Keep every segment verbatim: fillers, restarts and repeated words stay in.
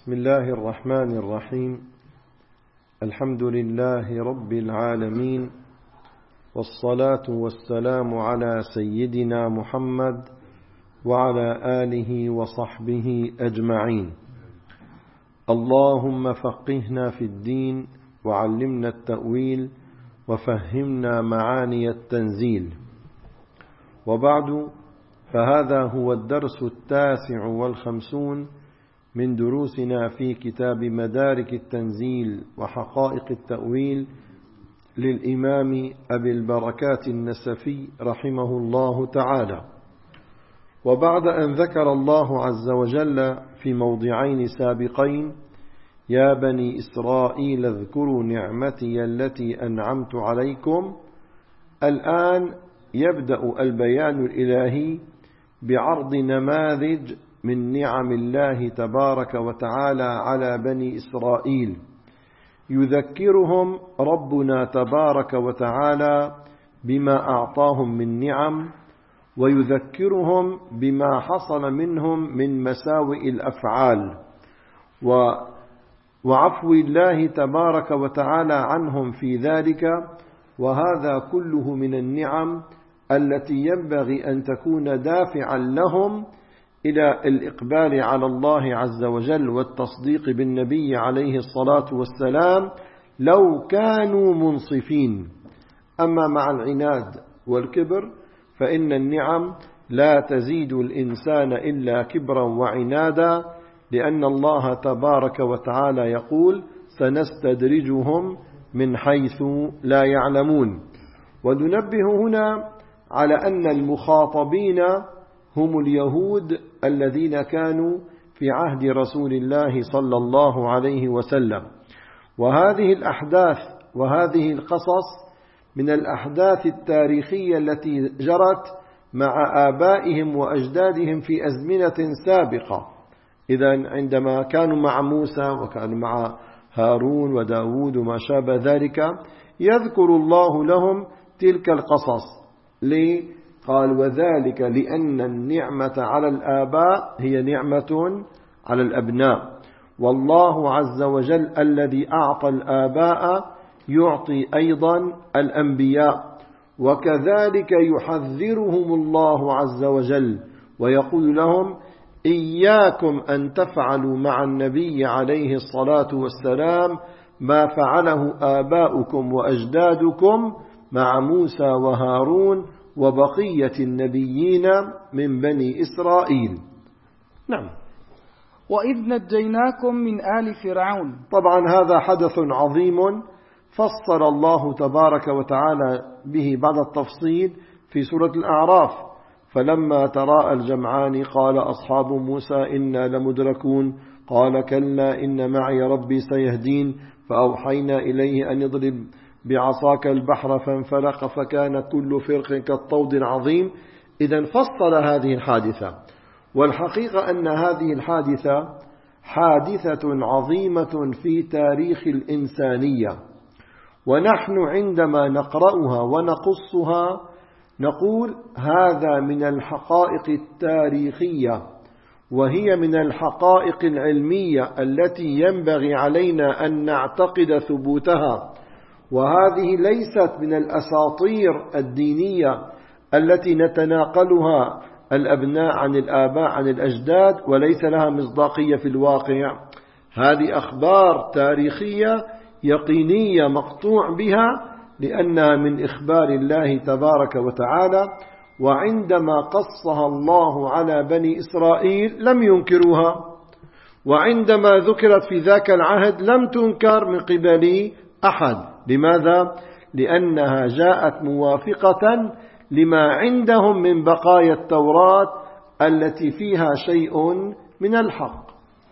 بسم الله الرحمن الرحيم. الحمد لله رب العالمين، والصلاة والسلام على سيدنا محمد وعلى آله وصحبه أجمعين. اللهم فقهنا في الدين وعلمنا التأويل وفهمنا معاني التنزيل. وبعد، فهذا هو الدرس التاسع والخمسون من دروسنا في كتاب مدارك التنزيل وحقائق التأويل للإمام أبي البركات النسفي رحمه الله تعالى. وبعد أن ذكر الله عز وجل في موضعين سابقين: يا بني إسرائيل اذكروا نعمتي التي أنعمت عليكم، الآن يبدأ البيان الإلهي بعرض نماذج من نعم الله تبارك وتعالى على بني إسرائيل، يذكرهم ربنا تبارك وتعالى بما أعطاهم من نعم، ويذكرهم بما حصل منهم من مساوئ الأفعال وعفو الله تبارك وتعالى عنهم في ذلك. وهذا كله من النعم التي ينبغي أن تكون دافعا لهم إلى الإقبال على الله عز وجل والتصديق بالنبي عليه الصلاة والسلام لو كانوا منصفين. أما مع العناد والكبر فإن النعم لا تزيد الإنسان إلا كبرا وعنادا، لأن الله تبارك وتعالى يقول: سنستدرجهم من حيث لا يعلمون. وننبه هنا على أن المخاطبين هم اليهود الذين كانوا في عهد رسول الله صلى الله عليه وسلم. وهذه الأحداث وهذه القصص من الأحداث التاريخية التي جرت مع آبائهم وأجدادهم في أزمنة سابقة. إذا عندما كانوا مع موسى وكانوا مع هارون وداود وما شابه ذلك، يذكر الله لهم تلك القصص. ليه؟ قال: وذلك لأن النعمة على الآباء هي نعمة على الأبناء، والله عز وجل الذي أعطى الآباء يعطي أيضا الأنبياء. وكذلك يحذرهم الله عز وجل ويقول لهم: إياكم أن تفعلوا مع النبي عليه الصلاة والسلام ما فعله آباؤكم وأجدادكم مع موسى وهارون وبقية النبيين من بني إسرائيل. نعم. وإذ نجيناكم من آل فرعون. طبعا هذا حدث عظيم فصل الله تبارك وتعالى به بعد التفصيل في سورة الأعراف: فلما تراءى الجمعان قال أصحاب موسى إنا لمدركون قال كلا إن معي ربي سيهدين فأوحينا إليه أن يضرب بعصاك البحر فانفلق فكان كل فرق كالطود العظيم. إذن فصل هذه الحادثة. والحقيقة أن هذه الحادثة حادثة عظيمة في تاريخ الإنسانية، ونحن عندما نقرأها ونقصها نقول هذا من الحقائق التاريخية، وهي من الحقائق العلمية التي ينبغي علينا أن نعتقد ثبوتها. وهذه ليست من الأساطير الدينية التي نتناقلها الأبناء عن الآباء عن الأجداد وليس لها مصداقية في الواقع. هذه أخبار تاريخية يقينية مقطوع بها، لأنها من إخبار الله تبارك وتعالى. وعندما قصها الله على بني إسرائيل لم ينكروها، وعندما ذكرت في ذاك العهد لم تنكر من قبل أحد. لماذا؟ لأنها جاءت موافقة لما عندهم من بقايا التوراة التي فيها شيء من الحق.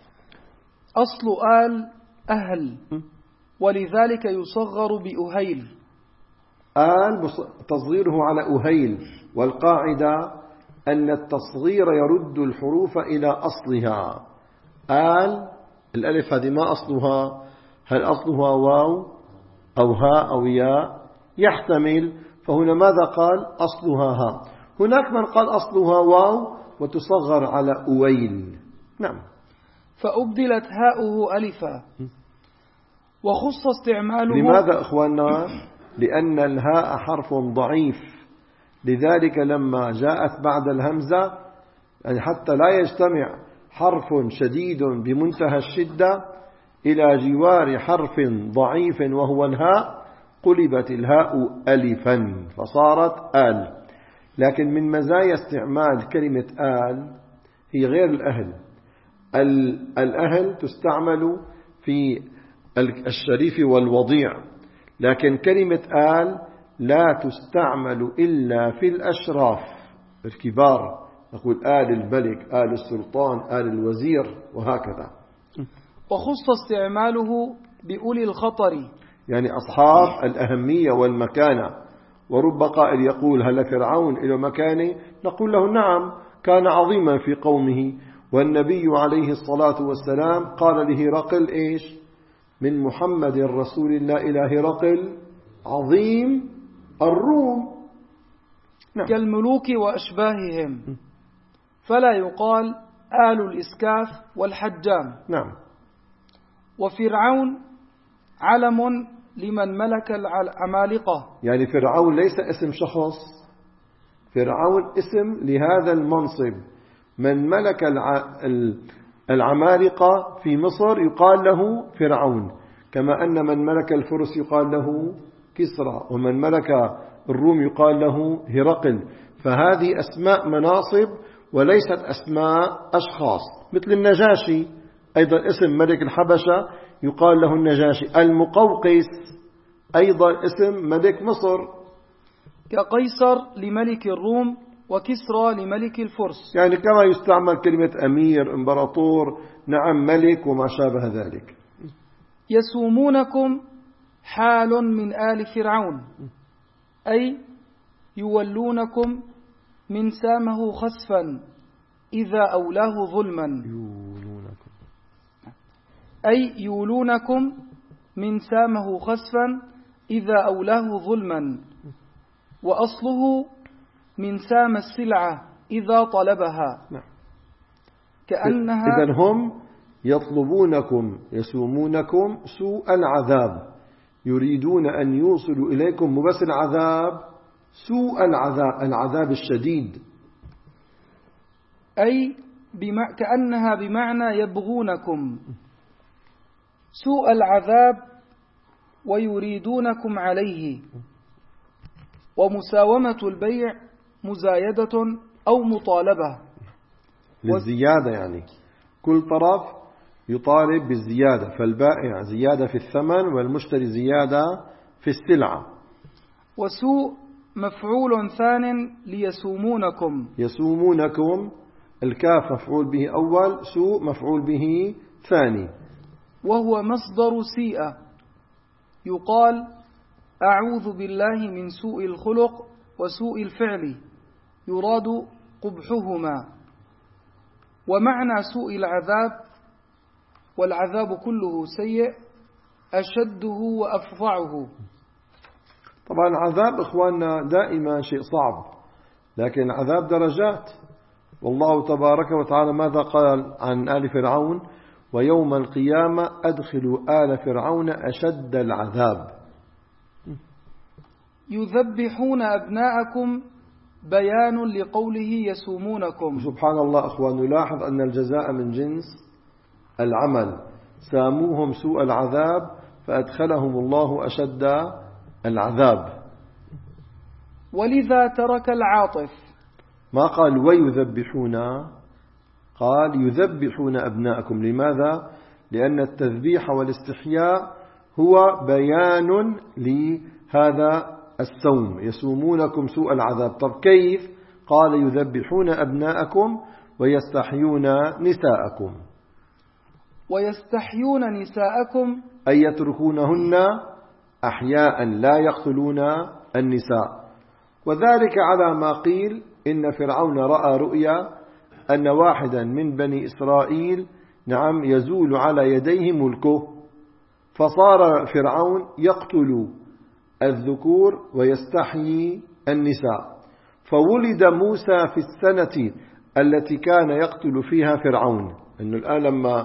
أصل آل أهل، ولذلك يصغر بأهيل. آل تصغيره على أهيل، والقاعدة أن التصغير يرد الحروف إلى أصلها. آل الألف هذه ما أصلها؟ هل أصلها واو أو هاء أو ياء؟ يحتمل. فهنا ماذا قال؟ أصلها ها. هناك من قال أصلها واو وتصغر على أويل. نعم. فأبدلت هاؤه ألفا وخص استعماله. لماذا أخواننا؟ لأن الهاء حرف ضعيف، لذلك لما جاءت بعد الهمزة يعني حتى لا يجتمع حرف شديد بمنتهى الشدة إلى جوار حرف ضعيف وهو الهاء، قلبت الهاء ألفا فصارت آل. لكن من مزايا استعمال كلمة آل هي غير الأهل. الأهل تستعمل في الشريف والوضيع، لكن كلمة آل لا تستعمل إلا في الأشراف الكبار، نقول آل الملك، آل السلطان، آل الوزير وهكذا. وخص استعماله بأولي الخطر، يعني أصحاب الأهمية والمكانة. ورب قائل يقول هل فرعون إلى مكانه؟ نقول له نعم، كان عظيما في قومه، والنبي عليه الصلاة والسلام قال لهرقل إيش؟ من محمد رسول الله إلى هرقل عظيم الروم. نعم. كالملوك وأشباههم، فلا يقال آل الإسكاف والحجام. نعم. وفرعون علم لمن ملك العمالقة، يعني فرعون ليس اسم شخص، فرعون اسم لهذا المنصب. من ملك العمالقة في مصر يقال له فرعون، كما أن من ملك الفرس يقال له كسرى، ومن ملك الروم يقال له هرقل. فهذه أسماء مناصب وليست أسماء أشخاص. مثل النجاشي أيضا اسم ملك الحبشة يقال له النجاشي. المقوقس أيضا اسم ملك مصر. كقيصر لملك الروم وكسرى لملك الفرس. يعني كما يستعمل كلمة أمير، إمبراطور، نعم، ملك وما شابه ذلك. يسومونكم حال من آل فرعون، أي يولونكم من سامه خسفا إذا أولاه ظلما، أي يولونكم من سامه خسفا إذا أولاه ظلما، وأصله من سام السلعة إذا طلبها. كأنها إذن هم يطلبونكم يسومونكم سوء العذاب، يريدون أن يوصلوا إليكم مبس العذاب، سوء العذاب، العذاب الشديد. أي بما كأنها بمعنى يبغونكم سوء العذاب ويريدونكم عليه. ومساومة البيع مزايدة أو مطالبة للزيادة، يعني كل طرف يطالب بالزيادة، فالبائع زيادة في الثمن والمشتري زيادة في السلعة. وسوء مفعول ثان ليسومونكم، يسومونكم الكاف مفعول به أول، سوء مفعول به ثاني، وهو مصدر سيء. يقال أعوذ بالله من سوء الخلق وسوء الفعل، يراد قبحهما. ومعنى سوء العذاب، والعذاب كله سيء، أشده وأفظعه. طبعا العذاب إخواننا دائما شيء صعب، لكن العذاب درجات. والله تبارك وتعالى ماذا قال عن آل فرعون؟ ويوم القيامة أدخلوا آل فرعون أشد العذاب. يذبحون أبناءكم بيان لقوله يسومونكم. سبحان الله أخوان، نلاحظ أن الجزاء من جنس العمل. ساموهم سوء العذاب فأدخلهم الله أشد العذاب. ولذا ترك العاطف، ما قال ويذبحون، قال يذبحون أبناءكم. لماذا؟ لأن التذبيح والاستحياء هو بيان لهذا السوم، يسومونكم سوء العذاب. طب كيف؟ قال يذبحون أبناءكم ويستحيون نساءكم. ويستحيون نساءكم أي يتركونهن أحياء لا يقتلون النساء. وذلك على ما قيل إن فرعون رأى رؤيا أن واحدا من بني إسرائيل نعم يزول على يديه ملكه، فصار فرعون يقتل الذكور ويستحيي النساء. فولد موسى في السنة التي كان يقتل فيها فرعون. إنه الآن لما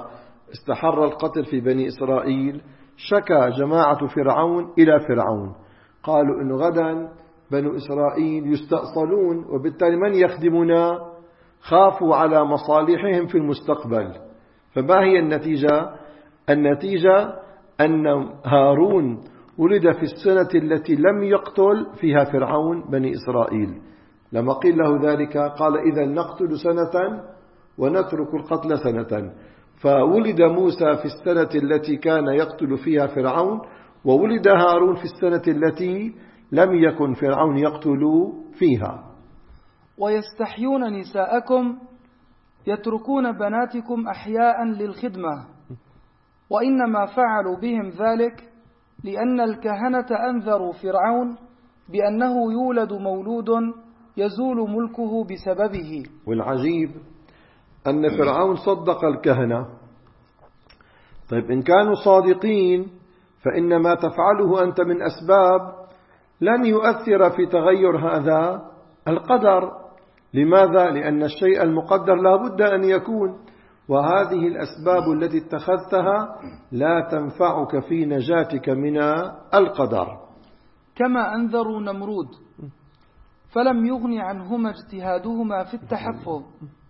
استحر القتل في بني إسرائيل، شكى جماعة فرعون إلى فرعون، قالوا إنه غدا بنو إسرائيل يستأصلون، وبالتالي من يخدمنا؟ خافوا على مصالحهم في المستقبل. فما هي النتيجة؟ النتيجة أن هارون ولد في السنة التي لم يقتل فيها فرعون بني إسرائيل. لما قيل له ذلك قال إذا نقتل سنة ونترك القتل سنة. فولد موسى في السنة التي كان يقتل فيها فرعون، وولد هارون في السنة التي لم يكن فرعون يقتل فيها. ويستحيون نساءكم يتركون بناتكم أحياء للخدمة، وإنما فعلوا بهم ذلك لأن الكهنة أنذروا فرعون بأنه يولد مولود يزول ملكه بسببه. والعجيب أن فرعون صدق الكهنة. طيب إن كانوا صادقين فإن ما تفعله أنت من أسباب لن يؤثر في تغير هذا القدر. لماذا؟ لأن الشيء المقدر لا بد أن يكون، وهذه الأسباب التي اتخذتها لا تنفعك في نجاتك من القدر. كما أنذروا نمرود فلم يغن عنهما اجتهادهما في التحفظ،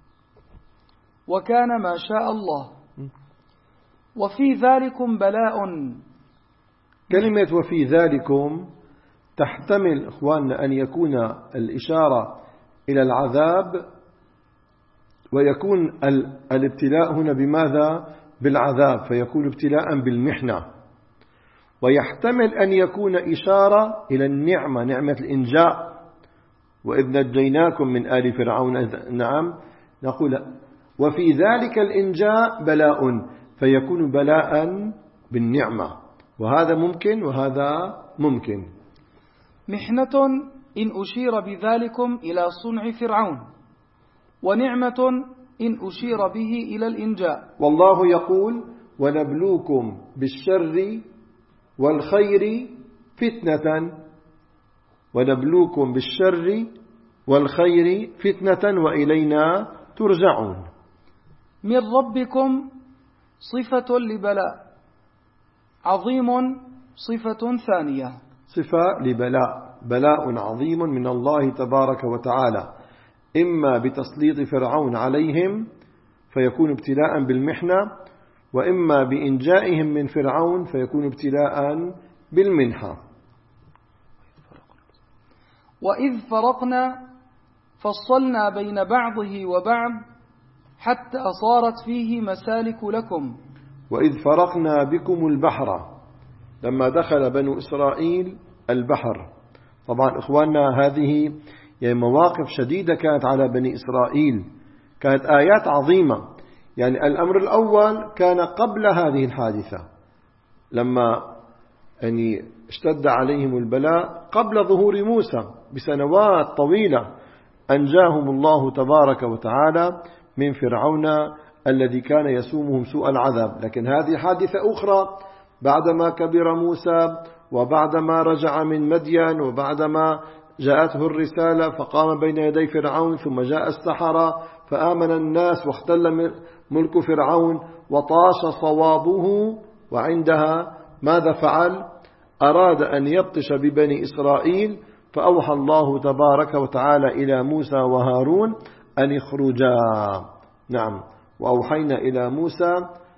وكان ما شاء الله. وفي ذلكم بلاء. كلمة وفي ذلكم تحتمل إخواننا أن يكون الإشارة إلى العذاب، ويكون الابتلاء هنا بماذا؟ بالعذاب، فيكون ابتلاء بالمحنة. ويحتمل أن يكون إشارة إلى النعمة، نعمة الإنجاء، وإذ نجيناكم من آل فرعون. نعم، نقول وفي ذلك الإنجاء بلاء، فيكون بلاء بالنعمة، وهذا ممكن وهذا ممكن. محنة إن أشير بذلكم إلى صنع فرعون، ونعمة إن أشير به إلى الإنجاء. والله يقول ونبلوكم بالشر والخير فتنة، ونبلوكم بالشر والخير فتنة وإلينا ترجعون. من ربكم صفة لبلاء، عظيم صفة ثانية. صفة لبلاء، بلاء عظيم من الله تبارك وتعالى، إما بتسليط فرعون عليهم فيكون ابتلاء بالمحنة، وإما بإنجائهم من فرعون فيكون ابتلاء بالمنحة. وإذ فرقنا فصلنا بين بعضه وبعض حتى صارت فيه مسالك لكم. وإذ فرقنا بكم البحر، لما دخل بنو إسرائيل البحر. طبعا إخواننا هذه يعني مواقف شديدة كانت على بني إسرائيل، كانت آيات عظيمة. يعني الأمر الأول كان قبل هذه الحادثة، لما يعني اشتد عليهم البلاء قبل ظهور موسى بسنوات طويلة، أنجاهم الله تبارك وتعالى من فرعون الذي كان يسومهم سوء العذاب. لكن هذه حادثة أخرى بعدما كبر موسى، وبعدما رجع من مدين، وبعدما جاءته الرسالة فقام بين يدي فرعون، ثم جاء السحرة فآمن الناس واختل ملك فرعون وطاش صوابه. وعندها ماذا فعل؟ أراد أن يبطش ببني إسرائيل، فأوحى الله تبارك وتعالى إلى موسى وهارون أن يخرجا. نعم، وأوحينا إلى موسى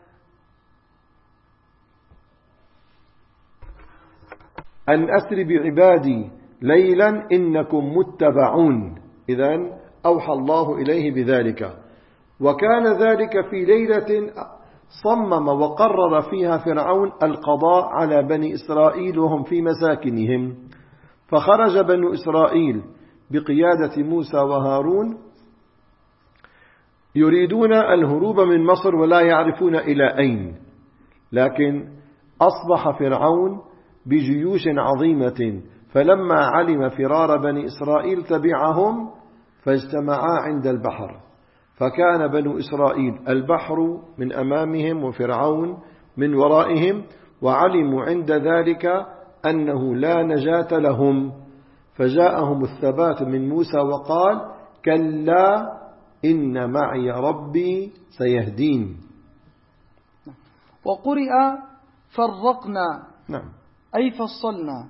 أن أسر بعبادي ليلا إنكم متبعون. إذن أوحى الله إليه بذلك، وكان ذلك في ليلة صمم وقرر فيها فرعون القضاء على بني إسرائيل وهم في مساكنهم. فخرج بنو إسرائيل بقيادة موسى وهارون يريدون الهروب من مصر ولا يعرفون إلى أين، لكن أصبح فرعون بجيوش عظيمة، فلما علم فرار بني إسرائيل تبعهم فاجتمعا عند البحر، فكان بنو إسرائيل البحر من أمامهم وفرعون من ورائهم، وعلموا عند ذلك أنه لا نجاة لهم، فجاءهم الثبات من موسى وقال كلا إن معي ربي سيهدين. وقرئ فرقنا نعم. أي فصلنا.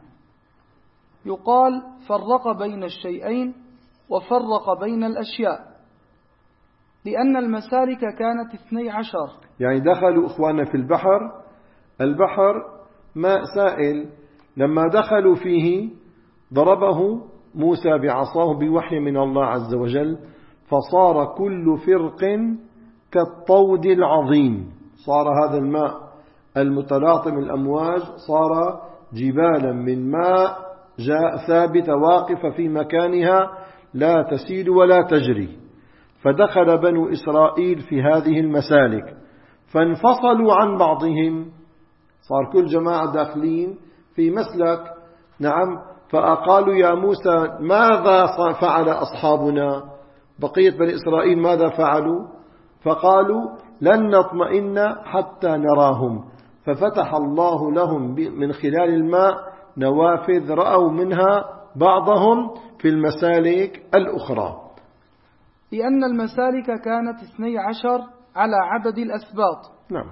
يقال فرق بين الشيئين وفرق بين الأشياء، لأن المسالك كانت اثني عشر. يعني دخلوا إخواننا في البحر، البحر ماء سائل، لما دخلوا فيه ضربه موسى بعصاه بوحي من الله عز وجل، فصار كل فرق كالطود العظيم. صار هذا الماء المتلاطم الأمواج صار جبالا من ماء جاء ثابتة واقفة في مكانها لا تسيل ولا تجري. فدخل بنو إسرائيل في هذه المسالك فانفصلوا عن بعضهم، صار كل جماعة داخلين في مسلك. نعم. فقالوا يا موسى ماذا فعل أصحابنا؟ بقية بني إسرائيل ماذا فعلوا؟ فقالوا لن نطمئن حتى نراهم، ففتح الله لهم من خلال الماء نوافذ رأوا منها بعضهم في المسالك الأخرى. لأن المسالك كانت اثني عشر على عدد الأسباط. نعم.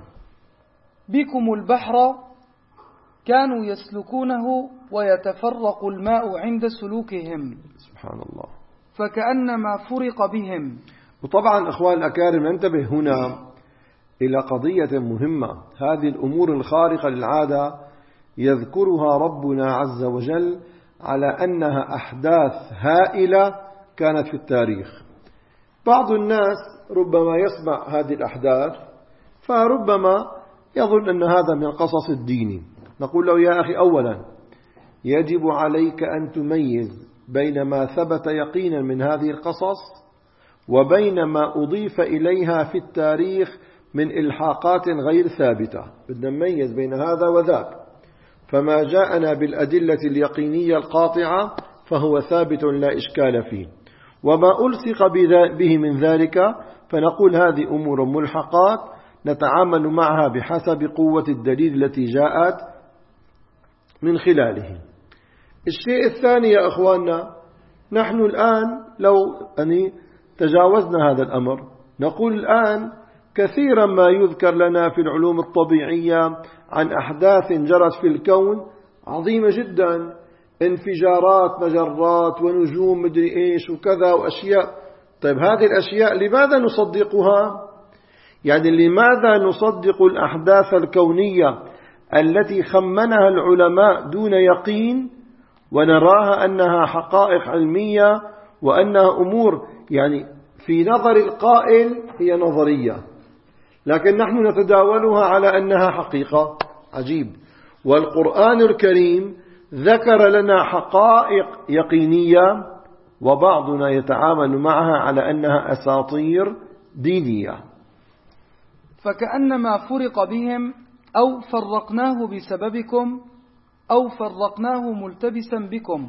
بكم البحر كانوا يسلكونه ويتفرق الماء عند سلوكهم. سبحان الله. فكأنما فرق بهم. وطبعا أخوان الأكارم ننتبه هنا إلى قضية مهمة. هذه الأمور الخارقة للعادة يذكرها ربنا عز وجل على أنها أحداث هائلة كانت في التاريخ. بعض الناس ربما يسمع هذه الأحداث فربما يظن أن هذا من القصص الديني. نقول له يا أخي، أولا يجب عليك أن تميز بين ما ثبت يقينا من هذه القصص وبين ما أضيف إليها في التاريخ من إلحاقات غير ثابتة. بدنا نميز بين هذا وذاك. فما جاءنا بالأدلة اليقينية القاطعة فهو ثابت لا إشكال فيه، وما ألصق به من ذلك فنقول هذه أمور ملحقات نتعامل معها بحسب قوة الدليل التي جاءت من خلاله. الشيء الثاني يا أخواننا، نحن الآن لو أني تجاوزنا هذا الأمر نقول الآن كثيرا ما يذكر لنا في العلوم الطبيعية عن أحداث جرت في الكون عظيمة جدا، انفجارات مجرات ونجوم مدري إيش وكذا وأشياء. طيب هذه الأشياء لماذا نصدقها؟ يعني لماذا نصدق الأحداث الكونية التي خمنها العلماء دون يقين ونراها أنها حقائق علمية وأنها أمور يعني في نظر القائل هي نظرية، لكن نحن نتداولها على أنها حقيقة؟ عجيب. والقرآن الكريم ذكر لنا حقائق يقينية وبعضنا يتعامل معها على أنها أساطير دينية. فكأنما فرق بهم أو فرقناه بسببكم أو فرقناه ملتبسا بكم،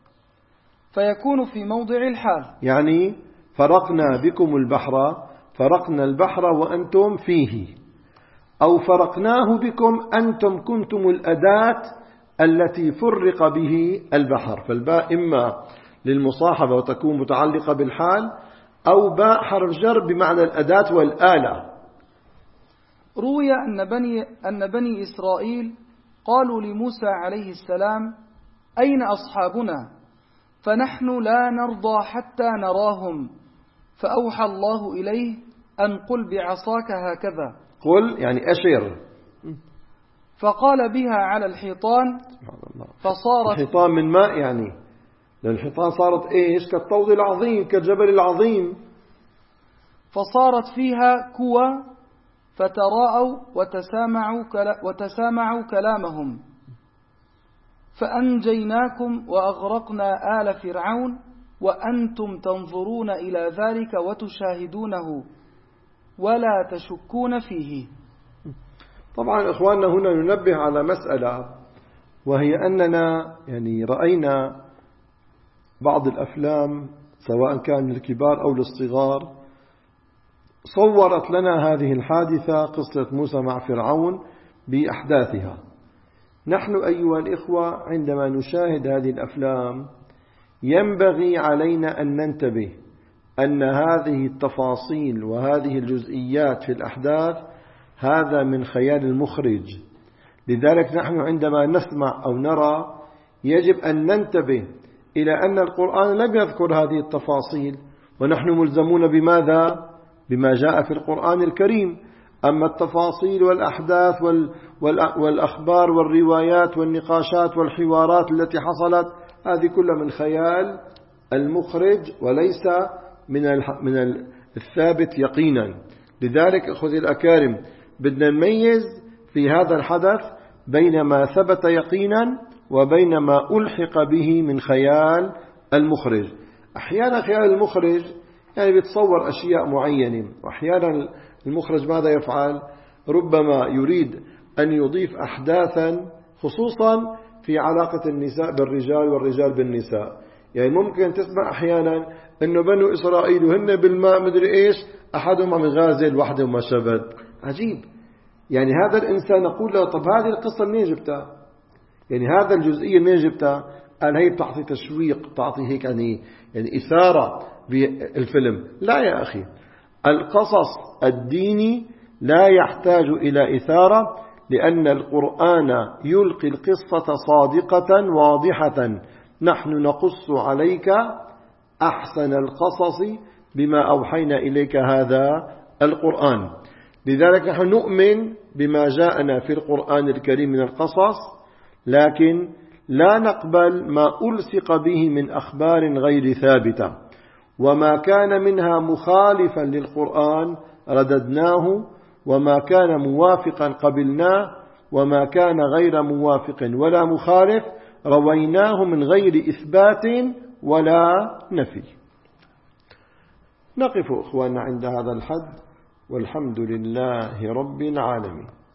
فيكون في موضع الحال. يعني فرقنا بكم البحر، فرقنا البحر وأنتم فيه، أو فرقناه بكم أنتم كنتم الأداة التي فرق به البحر. فالباء إما للمصاحبة وتكون متعلقة بالحال، أو باء حرف جر بمعنى الأداة والآلة. روي أن بني, أن بني إسرائيل قالوا لموسى عليه السلام أين أصحابنا؟ فنحن لا نرضى حتى نراهم، فأوحى الله إليه أن قل بعصاك هكذا. قل يعني أشر. فقال بها على الحيطان فصارت الحيطان من ماء، يعني لأن الحيطان صارت إيش؟ كالطود العظيم كالجبل العظيم. فصارت فيها كوى فتراءوا وتسامعوا, كلا وتسامعوا كلامهم، فأنجيناكم وأغرقنا آل فرعون وأنتم تنظرون إلى ذلك وتشاهدونه ولا تشكون فيه. طبعا إخواننا هنا ننبه على مسألة، وهي أننا يعني رأينا بعض الأفلام سواء كان للكبار أو للصغار صورت لنا هذه الحادثة قصة موسى مع فرعون بأحداثها. نحن أيها الإخوة عندما نشاهد هذه الأفلام ينبغي علينا أن ننتبه أن هذه التفاصيل وهذه الجزئيات في الأحداث هذا من خيال المخرج. لذلك نحن عندما نسمع أو نرى يجب أن ننتبه إلى أن القرآن لم يذكر هذه التفاصيل، ونحن ملزمون بماذا؟ بما جاء في القرآن الكريم. أما التفاصيل والأحداث والأخبار والروايات والنقاشات والحوارات التي حصلت هذه كلها من خيال المخرج وليس من من الثابت يقينا. لذلك أخذ الأكارم بدنا نميز في هذا الحدث بين ما ثبت يقينا وبين ما ألحق به من خيال المخرج. أحيانا خيال المخرج يعني بيتصور أشياء معينة، وأحيانا المخرج ماذا يفعل؟ ربما يريد أن يضيف أحداثا خصوصا في علاقة النساء بالرجال والرجال بالنساء. يعني ممكن تسمع أحيانا أنه بنو إسرائيل وهن بالماء مدري إيش أحدهم عم يغازل وحده وما شبه. عجيب. يعني هذا الإنسان نقول له طب هذه القصة منين جبتها؟ يعني هذا الجزئية منين جبتها؟ قال هي بتعطي تشويق، تعطي هيك يعني يعني إثارة بالفيلم. لا يا أخي، القصص الديني لا يحتاج إلى إثارة، لأن القرآن يلقي القصة صادقة واضحة. نحن نقص عليك أحسن القصص بما أوحينا إليك هذا القرآن. لذلك نحن نؤمن بما جاءنا في القرآن الكريم من القصص، لكن لا نقبل ما ألصق به من أخبار غير ثابتة، وما كان منها مخالفا للقرآن رددناه، وما كان موافقا قبلناه، وما كان غير موافق ولا مخالف رويناه من غير إثبات ولا نفي. نقف أخواننا عند هذا الحد، والحمد لله رب العالمين.